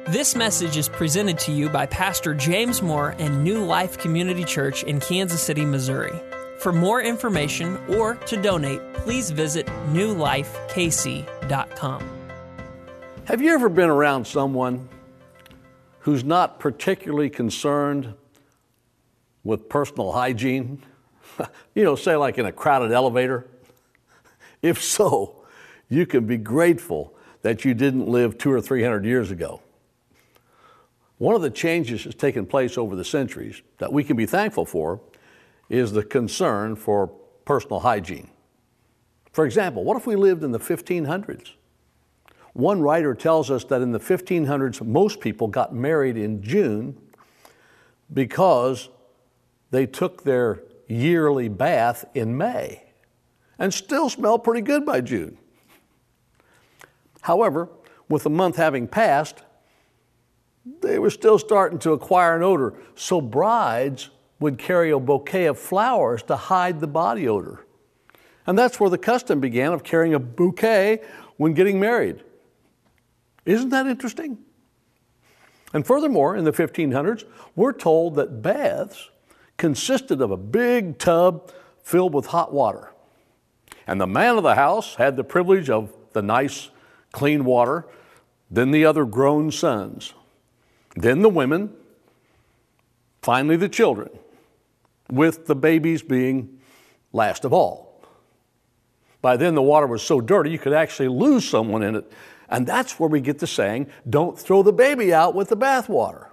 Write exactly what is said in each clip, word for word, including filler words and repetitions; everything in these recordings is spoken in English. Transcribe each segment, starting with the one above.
This message is presented to you by Pastor James Moore and New Life Community Church in Kansas City, Missouri. For more information or to donate, please visit new life k c dot com. Have you ever been around someone who's not particularly concerned with personal hygiene? You know, say like in a crowded elevator? If so, you can be grateful that you didn't live two or three hundred years ago. One of the changes that's taken place over the centuries that we can be thankful for is the concern for personal hygiene. For example, what if we lived in the fifteen hundreds? One writer tells us that in the fifteen hundreds, most people got married in June because they took their yearly bath in May and still smell pretty good by June. However, with the month having passed, they were still starting to acquire an odor, so brides would carry a bouquet of flowers to hide the body odor. And that's where the custom began of carrying a bouquet when getting married. Isn't that interesting? And furthermore, in the fifteen hundreds, we're told that baths consisted of a big tub filled with hot water. And the man of the house had the privilege of the nice, clean water, then the other grown sons, then the women, finally the children, with the babies being last of all. By then the water was so dirty you could actually lose someone in it. And that's where we get the saying, don't throw the baby out with the bathwater.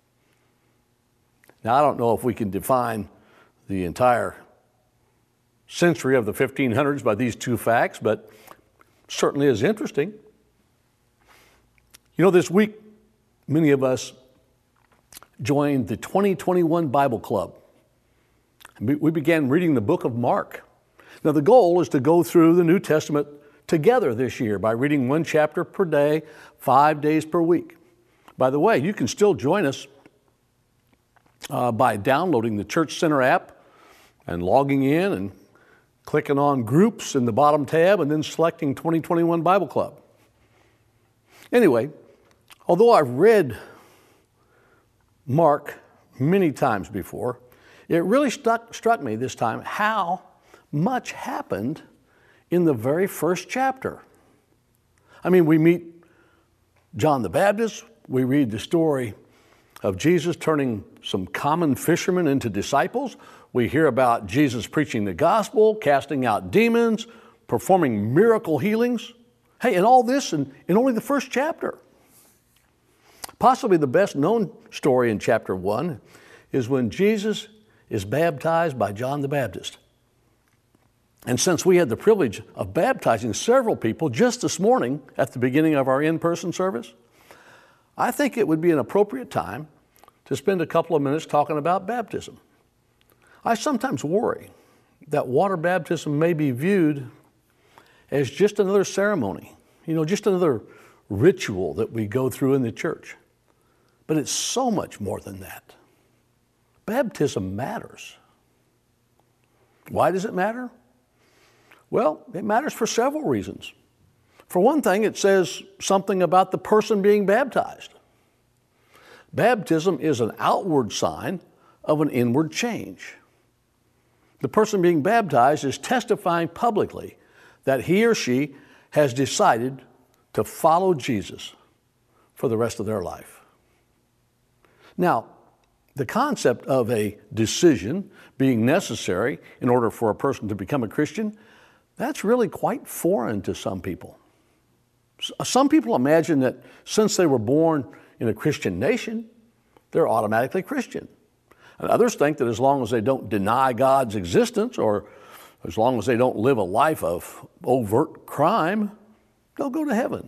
Now, I don't know if we can define the entire century of the fifteen hundreds by these two facts, but certainly is interesting. You know, this week, many of us joined the twenty twenty-one Bible Club. We began reading the book of Mark. Now, the goal is to go through the New Testament together this year by reading one chapter per day, five days per week. By the way, you can still join us uh, by downloading the Church Center app and logging in and clicking on Groups in the bottom tab and then selecting twenty twenty-one Bible Club. Anyway, although I've read Mark many times before, it really struck, struck me this time how much happened in the very first chapter. I mean, we meet John the Baptist, we read the story of Jesus turning some common fishermen into disciples, we hear about Jesus preaching the gospel, casting out demons, performing miracle healings. Hey, and all this in, in only the first chapter. Possibly the best known story in chapter one is when Jesus is baptized by John the Baptist. And since we had the privilege of baptizing several people just this morning at the beginning of our in-person service, I think it would be an appropriate time to spend a couple of minutes talking about baptism. I sometimes worry that water baptism may be viewed as just another ceremony, you know, just another ritual that we go through in the church. But it's so much more than that. Baptism matters. Why does it matter? Well, it matters for several reasons. For one thing, it says something about the person being baptized. Baptism is an outward sign of an inward change. The person being baptized is testifying publicly that he or she has decided to follow Jesus for the rest of their life. Now, the concept of a decision being necessary in order for a person to become a Christian, that's really quite foreign to some people. Some people imagine that since they were born in a Christian nation, they're automatically Christian. And others think that as long as they don't deny God's existence or as long as they don't live a life of overt crime, they'll go to heaven.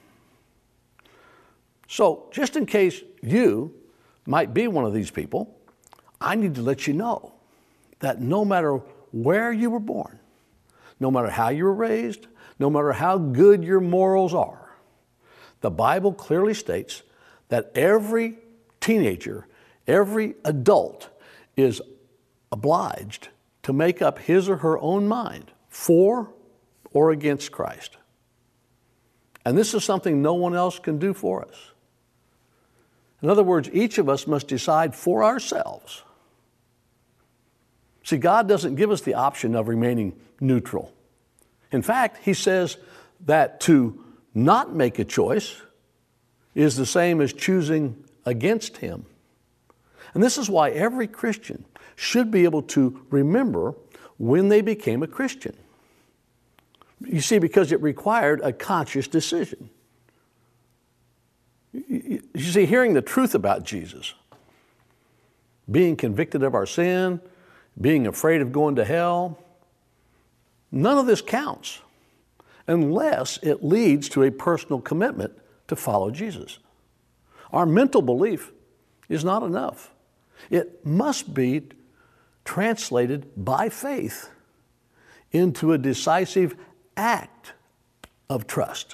So just in case you might be one of these people, I need to let you know that no matter where you were born, no matter how you were raised, no matter how good your morals are, the Bible clearly states that every teenager, every adult is obliged to make up his or her own mind for or against Christ. And this is something no one else can do for us. In other words, each of us must decide for ourselves. See, God doesn't give us the option of remaining neutral. In fact, He says that to not make a choice is the same as choosing against Him. And this is why every Christian should be able to remember when they became a Christian. You see, because it required a conscious decision. You see, hearing the truth about Jesus, being convicted of our sin, being afraid of going to hell, none of this counts unless it leads to a personal commitment to follow Jesus. Our mental belief is not enough. It must be translated by faith into a decisive act of trust.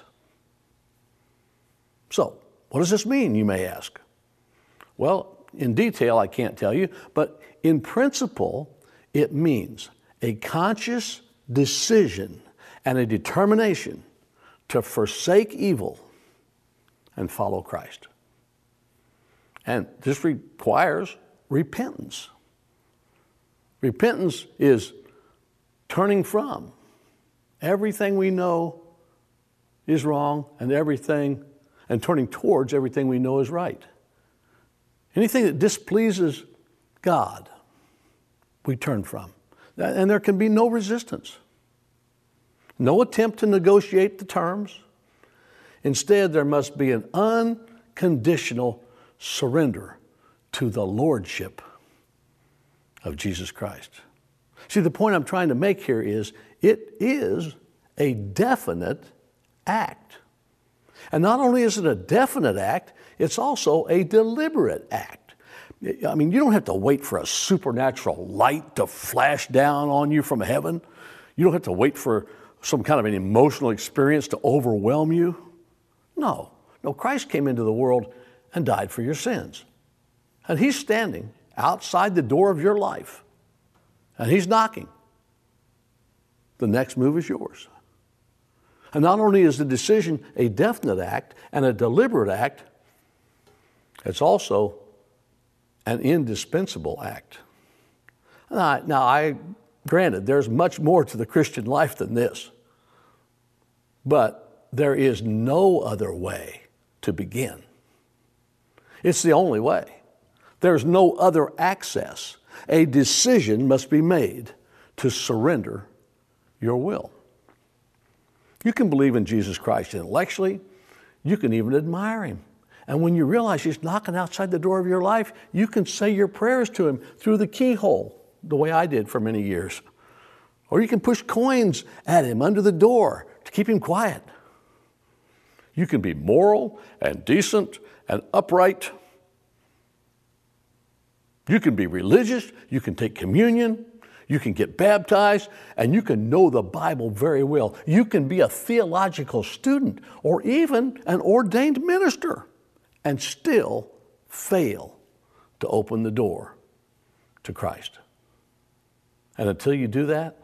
So, what does this mean, you may ask? Well, in detail, I can't tell you, but in principle, it means a conscious decision and a determination to forsake evil and follow Christ. And this requires repentance. Repentance is turning from everything we know is wrong and everything and turning towards everything we know is right. Anything that displeases God, we turn from. And there can be no resistance. No attempt to negotiate the terms. Instead, there must be an unconditional surrender to the lordship of Jesus Christ. See, the point I'm trying to make here is it is a definite act. And not only is it a definite act, it's also a deliberate act. I mean, you don't have to wait for a supernatural light to flash down on you from heaven. You don't have to wait for some kind of an emotional experience to overwhelm you. No, no, Christ came into the world and died for your sins. And He's standing outside the door of your life. And He's knocking. The next move is yours. And not only is the decision a definite act and a deliberate act, it's also an indispensable act. Now, now I, granted, there's much more to the Christian life than this. But there is no other way to begin. It's the only way. There's no other access. A decision must be made to surrender your will. You can believe in Jesus Christ intellectually. You can even admire Him. And when you realize He's knocking outside the door of your life, you can say your prayers to Him through the keyhole, the way I did for many years. Or you can push coins at Him under the door to keep Him quiet. You can be moral and decent and upright. You can be religious. You can take communion. You can get baptized, and you can know the Bible very well. You can be a theological student or even an ordained minister and still fail to open the door to Christ. And until you do that,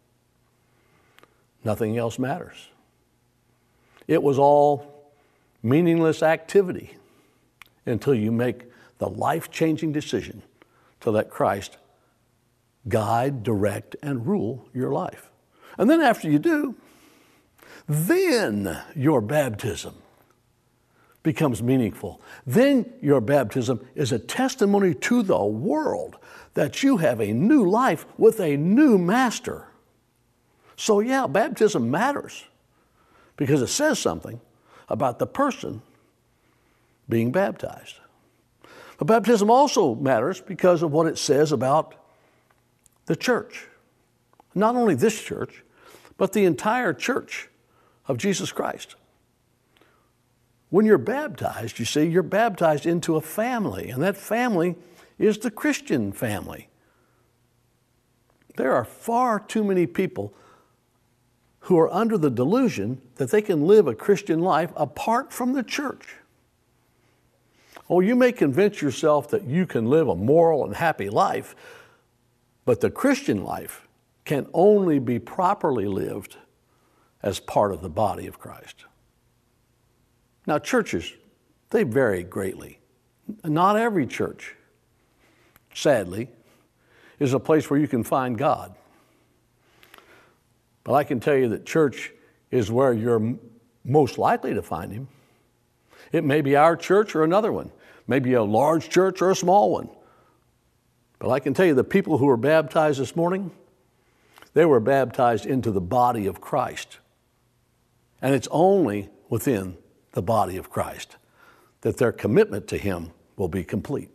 nothing else matters. It was all meaningless activity until you make the life-changing decision to let Christ guide, direct, and rule your life. And then after you do, then your baptism becomes meaningful. Then your baptism is a testimony to the world that you have a new life with a new master. So yeah, baptism matters because it says something about the person being baptized. But baptism also matters because of what it says about the church. Not only this church, but the entire church of Jesus Christ. When you're baptized, you see, you're baptized into a family, and that family is the Christian family. There are far too many people who are under the delusion that they can live a Christian life apart from the church. Oh, you may convince yourself that you can live a moral and happy life, but the Christian life can only be properly lived as part of the body of Christ. Now, churches, they vary greatly. Not every church, sadly, is a place where you can find God. But I can tell you that church is where you're m- most likely to find Him. It may be our church or another one, maybe a large church or a small one. But I can tell you the people who were baptized this morning, they were baptized into the body of Christ. And it's only within the body of Christ that their commitment to Him will be complete.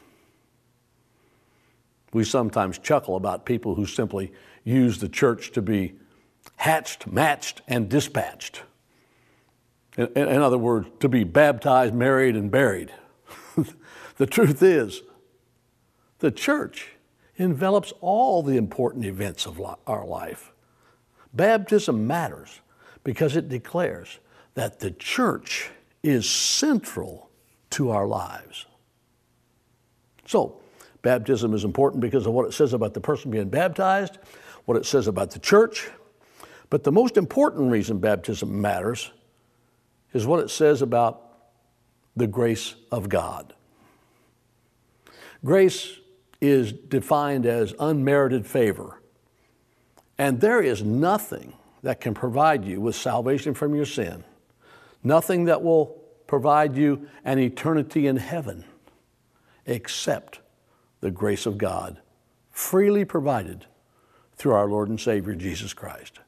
We sometimes chuckle about people who simply use the church to be hatched, matched, and dispatched. In, in other words, to be baptized, married, and buried. The truth is, the church envelops all the important events of li- our life. Baptism matters because it declares that the church is central to our lives. So, baptism is important because of what it says about the person being baptized, what it says about the church. But the most important reason baptism matters is what it says about the grace of God. Grace is defined as unmerited favor. And there is nothing that can provide you with salvation from your sin, nothing that will provide you an eternity in heaven, except the grace of God, freely provided through our Lord and Savior, Jesus Christ.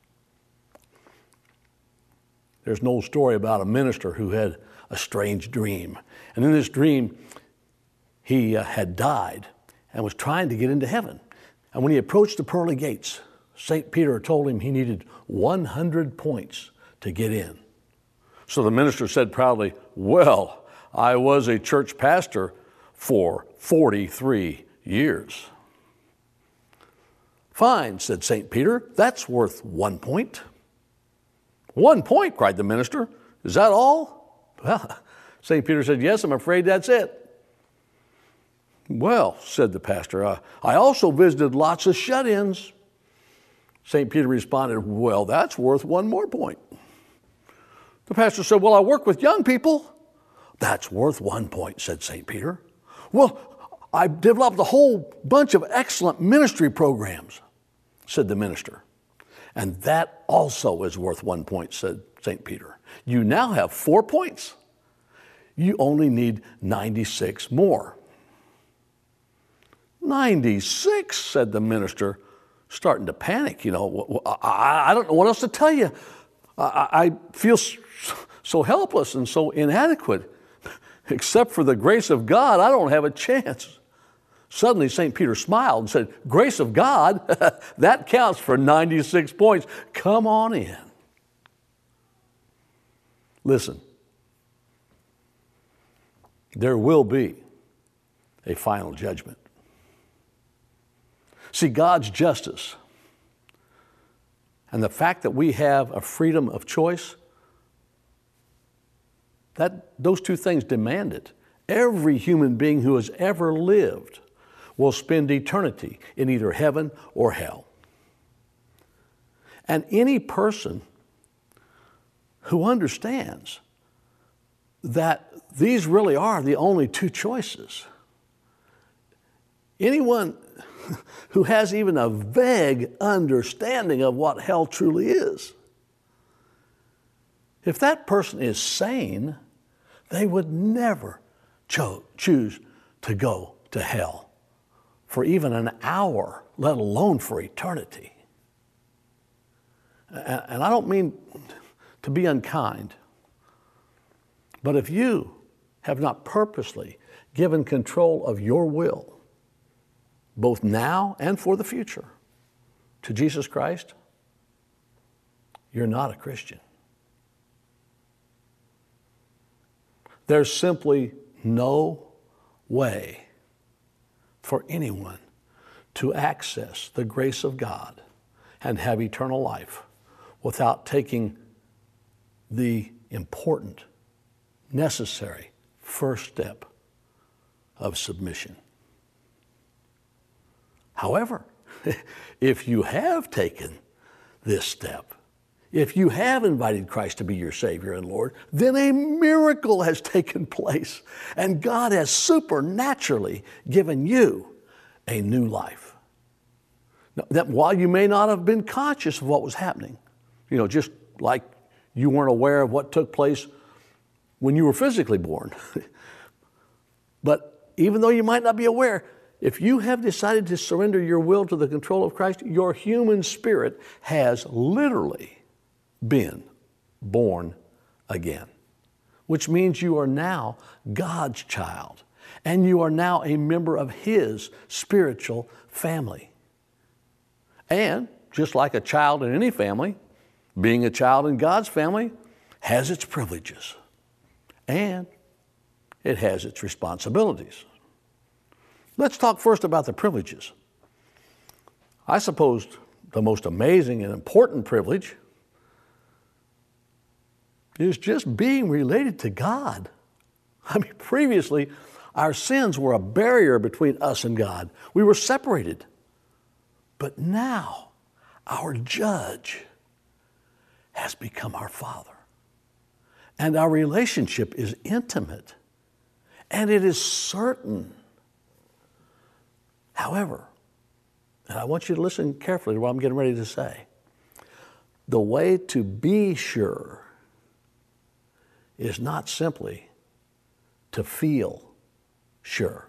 There's an old story about a minister who had a strange dream. And in this dream, he uh, had died and was trying to get into heaven. And when he approached the pearly gates, Saint Peter told him he needed one hundred points to get in. So the minister said proudly, "Well, I was a church pastor for forty-three years. "Fine," said Saint Peter, "that's worth one point." "One point," cried the minister. "Is that all?" Well, Saint Peter said, "Yes, I'm afraid that's it." "Well," said the pastor, uh, "I also visited lots of shut-ins." Saint Peter responded, "Well, that's worth one more point." The pastor said, "Well, I work with young people." "That's worth one point," said Saint Peter. "Well, I developed a whole bunch of excellent ministry programs," said the minister. "And that also is worth one point," said Saint Peter. "You now have four points. You only need ninety-six more." ninety-six, said the minister, starting to panic. You know, I, I don't know what else to tell you. I, I feel so helpless and so inadequate. Except for the grace of God, I don't have a chance. Suddenly, Saint Peter smiled and said, "Grace of God? That counts for ninety-six points. Come on in." Listen, there will be a final judgment. See, God's justice and the fact that we have a freedom of choice, that those two things demand it. Every human being who has ever lived will spend eternity in either heaven or hell. And any person who understands that these really are the only two choices, anyone who has even a vague understanding of what hell truly is, if that person is sane, they would never cho- choose to go to hell for even an hour, let alone for eternity. And, and I don't mean to be unkind, but if you have not purposely given control of your will, both now and for the future, to Jesus Christ, you're not a Christian. There's simply no way for anyone to access the grace of God and have eternal life without taking the important, necessary first step of submission. However, if you have taken this step, if you have invited Christ to be your Savior and Lord, then a miracle has taken place, and God has supernaturally given you a new life. Now, that while you may not have been conscious of what was happening, you know, just like you weren't aware of what took place when you were physically born, but even though you might not be aware, if you have decided to surrender your will to the control of Christ, your human spirit has literally been born again, which means you are now God's child, and you are now a member of His spiritual family. And just like a child in any family, being a child in God's family has its privileges, and it has its responsibilities. Let's talk first about the privileges. I suppose the most amazing and important privilege is just being related to God. I mean, previously, our sins were a barrier between us and God. We were separated. But now, our judge has become our Father. And our relationship is intimate. And it is certain. However, and I want you to listen carefully to what I'm getting ready to say, the way to be sure is not simply to feel sure.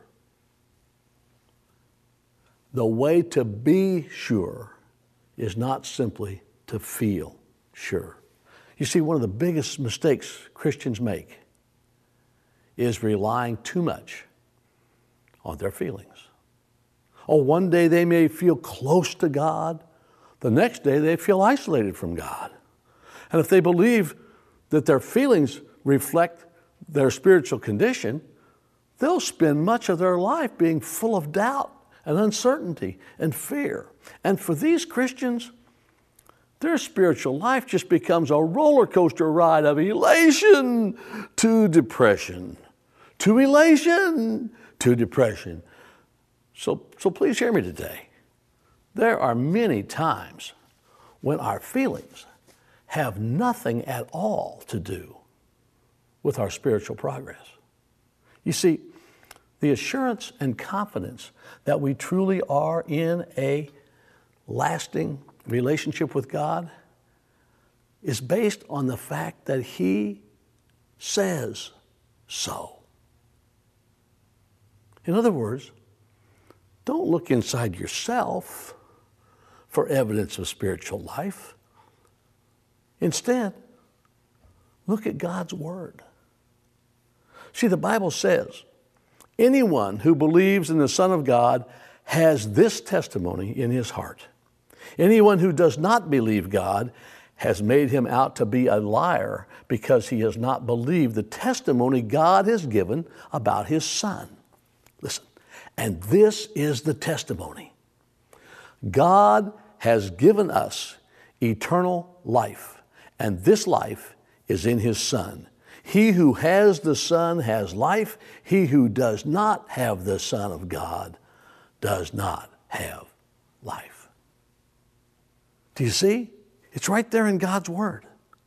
The way to be sure is not simply to feel sure. You see, one of the biggest mistakes Christians make is relying too much on their feelings. Oh, one day they may feel close to God. The next day they feel isolated from God. And if they believe that their feelings reflect their spiritual condition, they'll spend much of their life being full of doubt and uncertainty and fear. And for these Christians, their spiritual life just becomes a roller coaster ride of elation to depression, to elation to depression. So, so please hear me today. There are many times when our feelings have nothing at all to do with our spiritual progress. You see, the assurance and confidence that we truly are in a lasting relationship with God is based on the fact that He says so. In other words, don't look inside yourself for evidence of spiritual life. Instead, look at God's Word. See, the Bible says, anyone who believes in the Son of God has this testimony in his heart. Anyone who does not believe God has made him out to be a liar because he has not believed the testimony God has given about His Son. Listen, and this is the testimony. God has given us eternal life, and this life is in His Son. He who has the Son has life. He who does not have the Son of God does not have life. Do you see? It's right there in God's Word.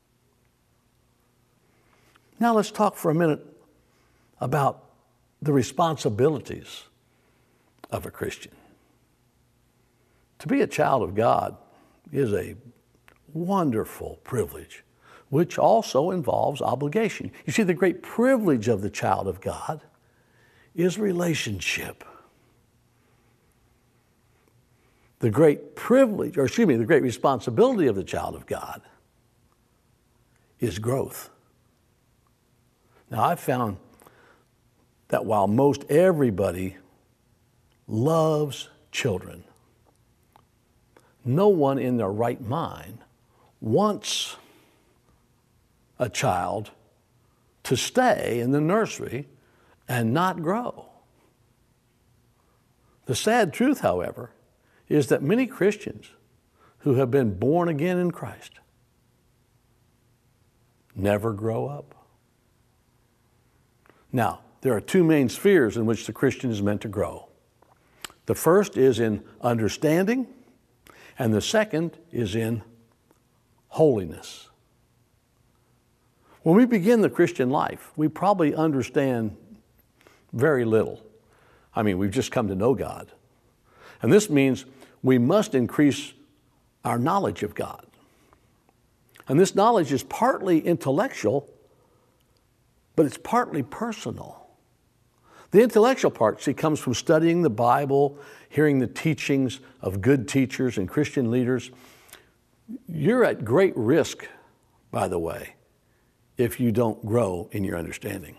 Now let's talk for a minute about the responsibilities of a Christian. To be a child of God is a wonderful privilege, which also involves obligation. You see, the great privilege of the child of God is relationship. The great privilege, or excuse me, the great responsibility of the child of God is growth. Now, I've found that while most everybody loves children, no one in their right mind wants a child to stay in the nursery and not grow. The sad truth, however, is that many Christians who have been born again in Christ never grow up. Now, there are two main spheres in which the Christian is meant to grow. The first is in understanding, and the second is in holiness. When we begin the Christian life, we probably understand very little. I mean, we've just come to know God. And this means we must increase our knowledge of God. And this knowledge is partly intellectual, but it's partly personal. The intellectual part, see, comes from studying the Bible, hearing the teachings of good teachers and Christian leaders. You're at great risk, by the way, if you don't grow in your understanding.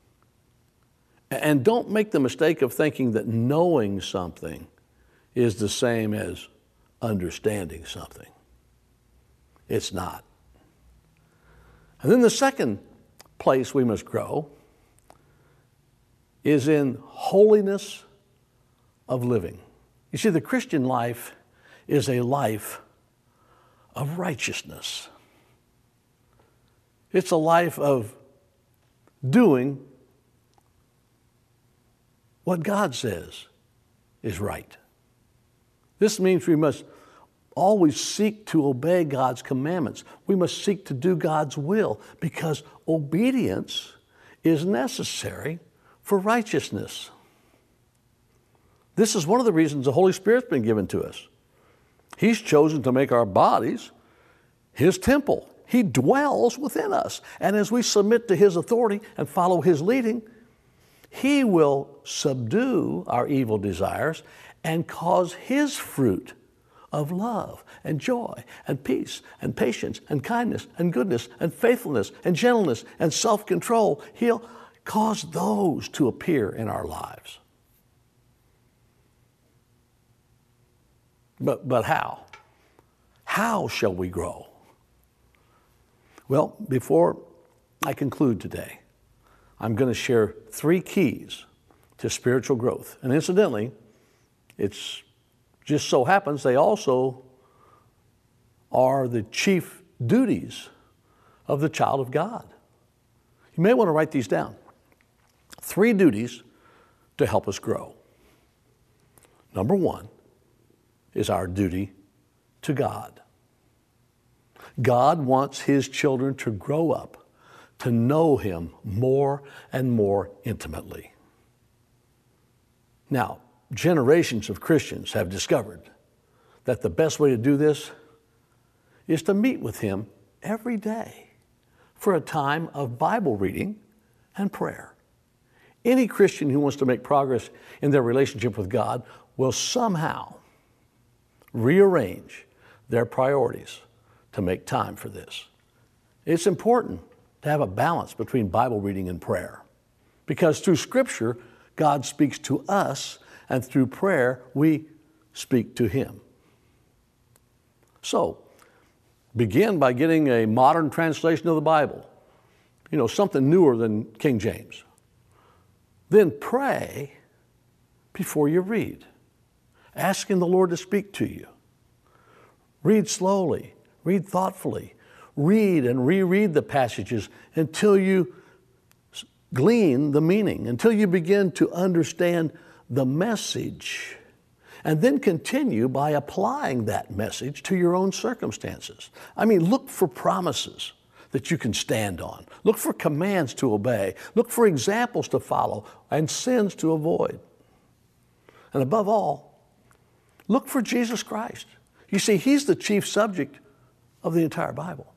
And don't make the mistake of thinking that knowing something is the same as understanding something. It's not. And then the second place we must grow is in holiness of living. You see, the Christian life is a life of righteousness. It's a life of doing what God says is right. This means we must always seek to obey God's commandments. We must seek to do God's will because obedience is necessary for righteousness. This is one of the reasons the Holy Spirit's been given to us. He's chosen to make our bodies His temple. He dwells within us. And as we submit to His authority and follow His leading, He will subdue our evil desires and cause His fruit of love and joy and peace and patience and kindness and goodness and faithfulness and gentleness and self-control. He'll cause those to appear in our lives. But, but how? How shall we grow? Well, before I conclude today, I'm going to share three keys to spiritual growth. And incidentally, it's just so happens they also are the chief duties of the child of God. You may want to write these down. Three duties to help us grow. Number one is our duty to God. God wants His children to grow up, to know Him more and more intimately. Now, generations of Christians have discovered that the best way to do this is to meet with Him every day for a time of Bible reading and prayer. Any Christian who wants to make progress in their relationship with God will somehow rearrange their priorities to make time for this. It's important to have a balance between Bible reading and prayer because through Scripture, God speaks to us, and through prayer, we speak to Him. So, begin by getting a modern translation of the Bible, you know, something newer than King James. Then pray before you read, asking the Lord to speak to you. Read slowly, read thoughtfully, read and reread the passages until you glean the meaning, until you begin to understand the message, and then continue by applying that message to your own circumstances. I mean, look for promises that you can stand on. Look for commands to obey. Look for examples to follow and sins to avoid. And above all, look for Jesus Christ. You see, He's the chief subject of the entire Bible.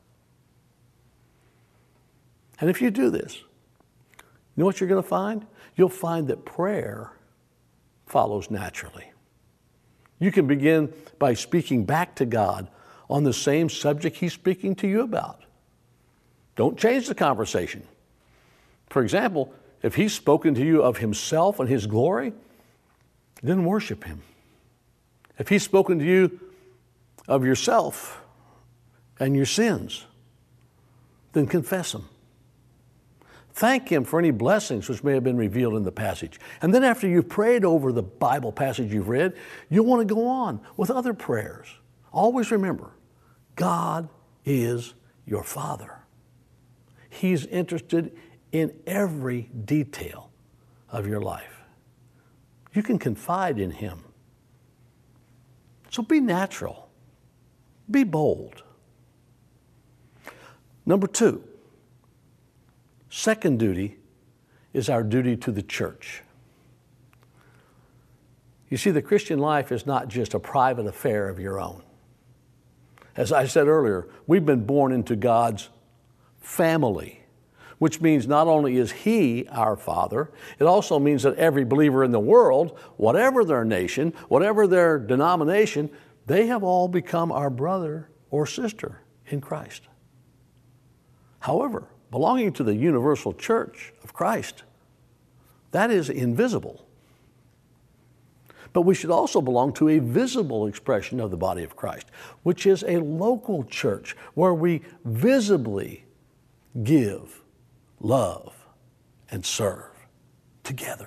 And if you do this, you know what you're going to find? You'll find that prayer follows naturally. You can begin by speaking back to God on the same subject He's speaking to you about. Don't change the conversation. For example, if He's spoken to you of Himself and His glory, then worship Him. If He's spoken to you of yourself and your sins, then confess them. Thank Him for any blessings which may have been revealed in the passage. And then after you've prayed over the Bible passage you've read, you'll want to go on with other prayers. Always remember, God is your Father. He's interested in every detail of your life. You can confide in Him. So be natural. Be bold. Number two, second duty is our duty to the church. You see, the Christian life is not just a private affair of your own. As I said earlier, we've been born into God's family, which means not only is He our Father, it also means that every believer in the world, whatever their nation, whatever their denomination, they have all become our brother or sister in Christ. However, belonging to the universal church of Christ, that is invisible. But we should also belong to a visible expression of the body of Christ, which is a local church where we visibly give, love, and serve together.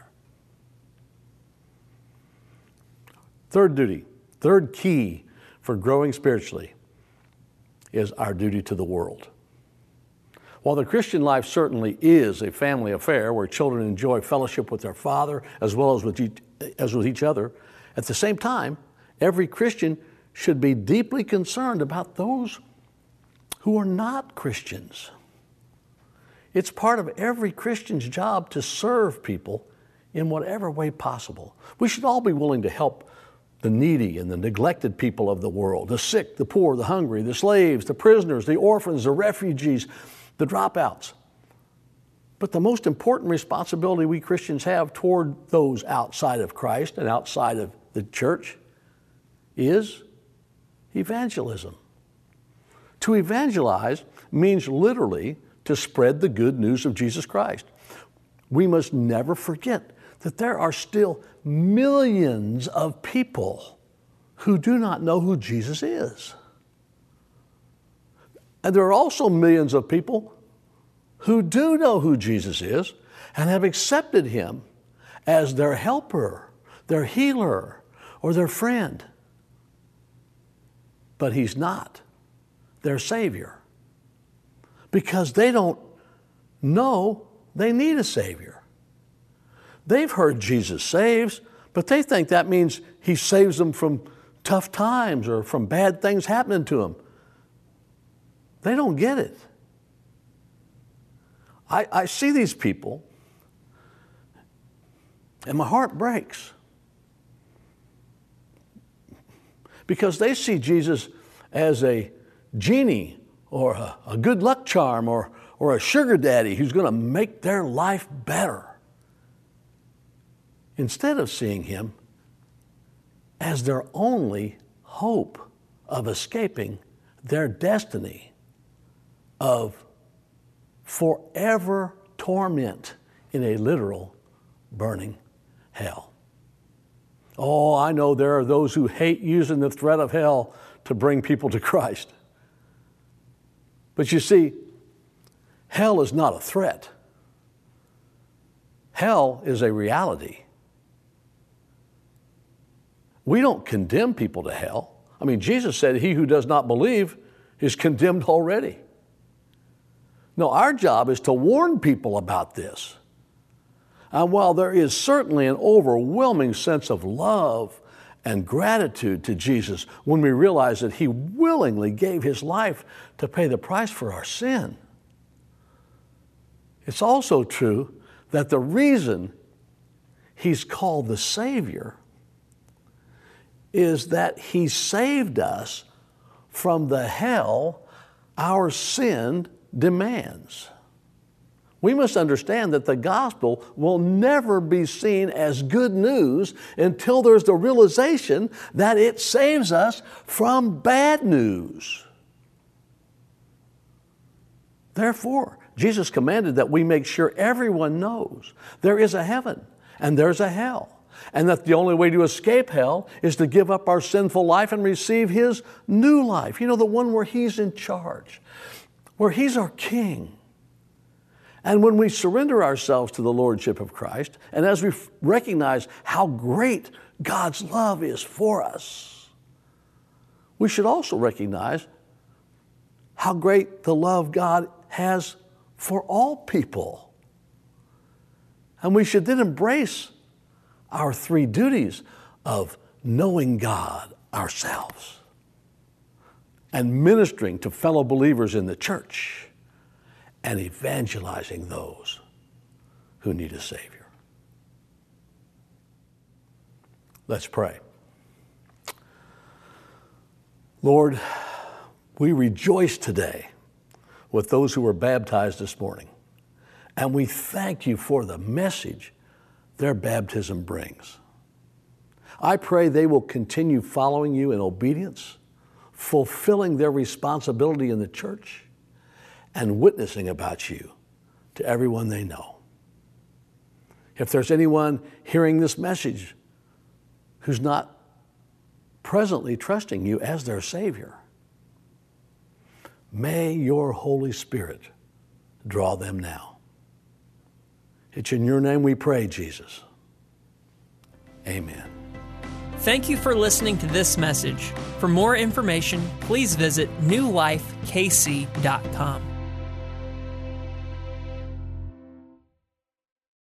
Third duty, third key for growing spiritually is our duty to the world. While the Christian life certainly is a family affair where children enjoy fellowship with their father as well as with each, as with each other, at the same time, every Christian should be deeply concerned about those who are not Christians. It's part of every Christian's job to serve people in whatever way possible. We should all be willing to help the needy and the neglected people of the world, the sick, the poor, the hungry, the slaves, the prisoners, the orphans, the refugees, the dropouts. But the most important responsibility we Christians have toward those outside of Christ and outside of the church is evangelism. To evangelize means literally to spread the good news of Jesus Christ. We must never forget that there are still millions of people who do not know who Jesus is. And there are also millions of people who do know who Jesus is and have accepted Him as their helper, their healer, or their friend. But He's not their Savior because they don't know they need a Savior. They've heard Jesus saves, but they think that means He saves them from tough times or from bad things happening to them. They don't get it. I, I see these people, and my heart breaks because they see Jesus as a genie or a, a good luck charm or, or a sugar daddy who's going to make their life better, instead of seeing Him as their only hope of escaping their destiny of forever torment in a literal burning hell. Oh, I know there are those who hate using the threat of hell to bring people to Christ. But you see, hell is not a threat. Hell is a reality. We don't condemn people to hell. I mean, Jesus said, "He who does not believe is condemned already." No, our job is to warn people about this. And while there is certainly an overwhelming sense of love and gratitude to Jesus when we realize that He willingly gave His life to pay the price for our sin, it's also true that the reason He's called the Savior is that He saved us from the hell our sin demands. We must understand that the gospel will never be seen as good news until there's the realization that it saves us from bad news. Therefore, Jesus commanded that we make sure everyone knows there is a heaven and there's a hell, and that the only way to escape hell is to give up our sinful life and receive His new life. You know, the one where He's in charge, where He's our King. And when we surrender ourselves to the Lordship of Christ, and as we recognize how great God's love is for us, we should also recognize how great the love God has for all people. And we should then embrace our three duties of knowing God ourselves and ministering to fellow believers in the church and evangelizing those who need a Savior. Let's pray. Lord, we rejoice today with those who were baptized this morning, and we thank you for the message their baptism brings. I pray they will continue following you in obedience, fulfilling their responsibility in the church, and witnessing about you to everyone they know. If there's anyone hearing this message who's not presently trusting you as their Savior, may your Holy Spirit draw them now. It's in your name we pray, Jesus. Amen. Thank you for listening to this message. For more information, please visit new life k c dot com.